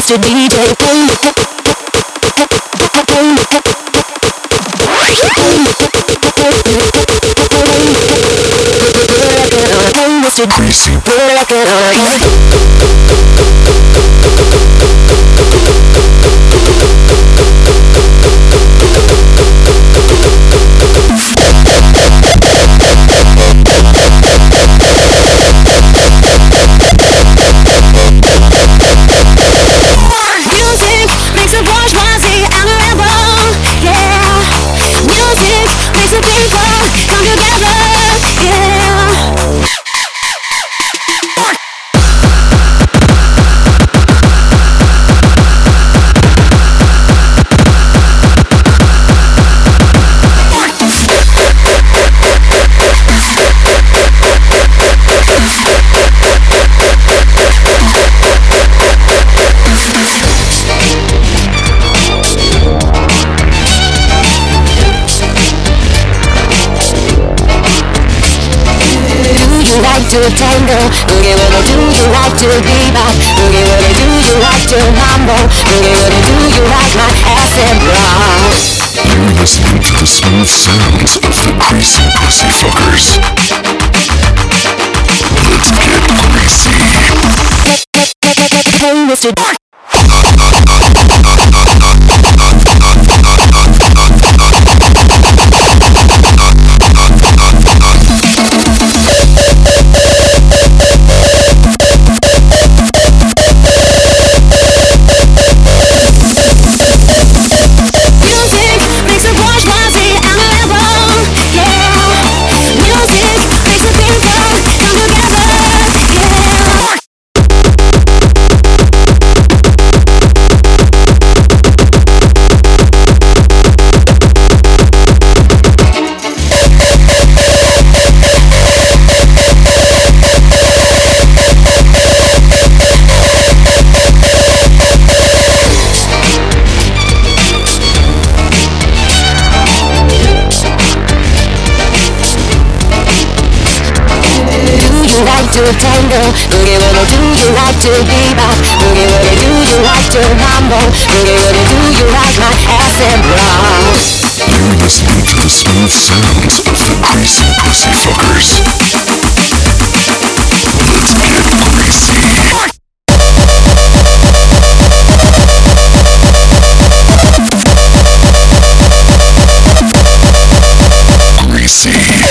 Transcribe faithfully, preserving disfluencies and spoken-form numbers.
Mister D J, play the Mister Greasy, to tango, boogie woogie, do you like to bebop? Boogie woogie, do you like to mambo? Boogie woogie, do you like my acid rock? You're listening to the smooth sounds of the Greasy Pussyfuckers. Let's get greasy. Hey, Mister to tango, boogie woogie, do you like to bebop? Boogie woogie, do you like to mambo? Boogie woogie, do you like my acid rock? You're listening to the smooth sounds of the Greasy Pussyfuckers. Let's get greasy. Greasy.